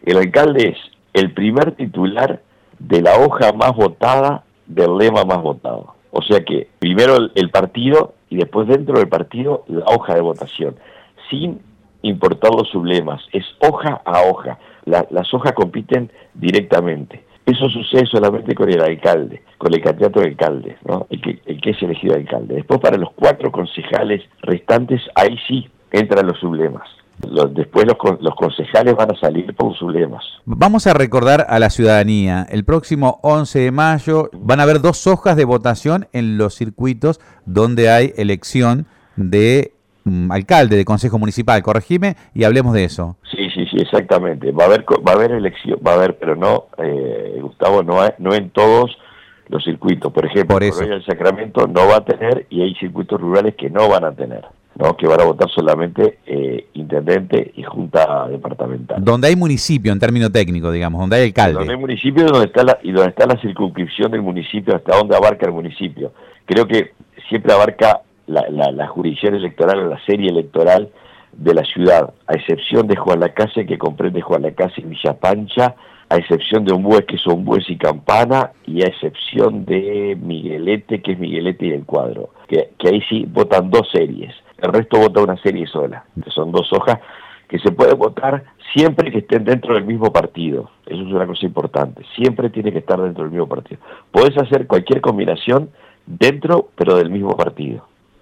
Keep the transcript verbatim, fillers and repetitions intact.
El alcalde es el primer titular de la hoja más votada, del lema más votado. O sea que primero el, el partido y después dentro del partido la hoja de votación, sin importar los sublemas, es hoja a hoja. La, las hojas compiten directamente. Eso sucede solamente con el alcalde, con el candidato de alcalde, ¿no? El que, el que es elegido alcalde. Después para los cuatro concejales restantes, ahí sí entran los sublemas. Los, después los, los concejales van a salir por sublemas. Vamos a recordar a la ciudadanía, el próximo once de mayo van a haber dos hojas de votación en los circuitos donde hay elección de um, alcalde, de consejo municipal. Corregime y hablemos de eso. Sí, sí, sí, exactamente. Va a haber, va a haber elección, va a haber, pero no, eh, Gustavo, no, hay, no en todos los circuitos. Por ejemplo, Por eso. Corolla del Sacramento no va a tener y hay circuitos rurales que no van a tener, ¿no? Que van a votar solamente eh, intendente y junta departamental. Donde hay municipio en término técnico, digamos, donde hay alcalde. Donde hay municipio donde está la, y donde está la circunscripción del municipio, hasta donde abarca el municipio. Creo que siempre abarca la, la, la jurisdicción electoral, la serie electoral de la ciudad, a excepción de Juan Lacase, que comprende Juan Lacase y Villa Pancha, a excepción de Ombues, que son Ombues y Campana, y a excepción de Miguelete, que es Miguelete y el Cuadro, que, que ahí sí votan dos series. El resto vota una serie sola, que son dos hojas que se puede votar siempre que estén dentro del mismo partido. Eso es una cosa importante, siempre tiene que estar dentro del mismo partido. Podés hacer cualquier combinación dentro, pero del mismo partido.